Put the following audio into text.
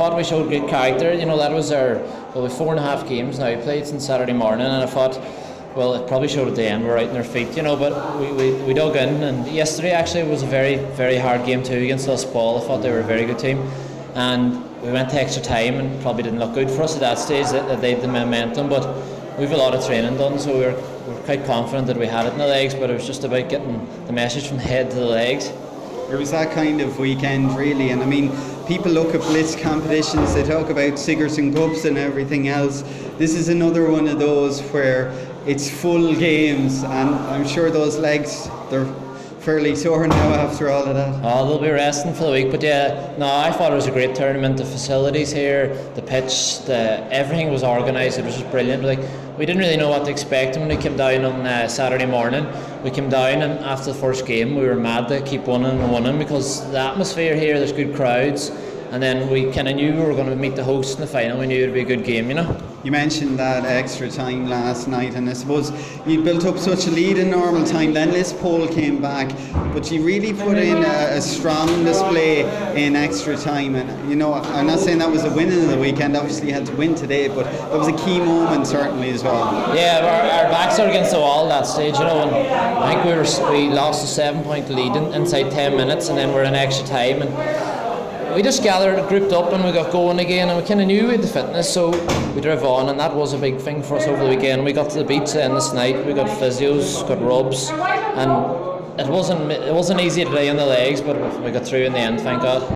thought we showed good character. That was we 4.5 games now played since Saturday morning, and I thought, well, it probably showed at the end we're right in their feet, but we dug in. And yesterday actually was a very, very hard game too against Lusball. I thought they were a very good team, and we went to extra time and probably didn't look good for us at that stage, that they had the momentum, but we've a lot of training done, so we're quite confident that we had it in the legs, but it was just about getting the message from the head to the legs. It was that kind of weekend really, and I mean, people look at blitz competitions, they talk about Sigerson Cups and everything else. This is another one of those where it's full games, and I'm sure those legs, they're fairly sore now after all of that. Oh, they'll be resting for the week, but I thought it was a great tournament. The facilities here, the pitch, everything was organised. It was just brilliant. We didn't really know what to expect when we came down on Saturday morning. We came down, and after the first game we were mad to keep winning because the atmosphere here, there's good crowds, and then we kind of knew we were going to meet the hosts in the final. We knew it would be a good game, You mentioned that extra time last night, and I suppose you built up such a lead in normal time, then Lisbon came back, but you really put in a strong display in extra time. And I'm not saying that was a win of the weekend, obviously you had to win today, but that was a key moment certainly as well. Yeah, our backs are against the wall at that stage, and I think we lost a 7-point lead inside 10 minutes, and then we're in extra time, and we just gathered, grouped up, and we got going again, and we kind of knew we had the fitness, so we drove on, and that was a big thing for us over the weekend. We got to the beach then this night, we got physios, got rubs, and it wasn't easy today on the legs, but we got through in the end, thank God.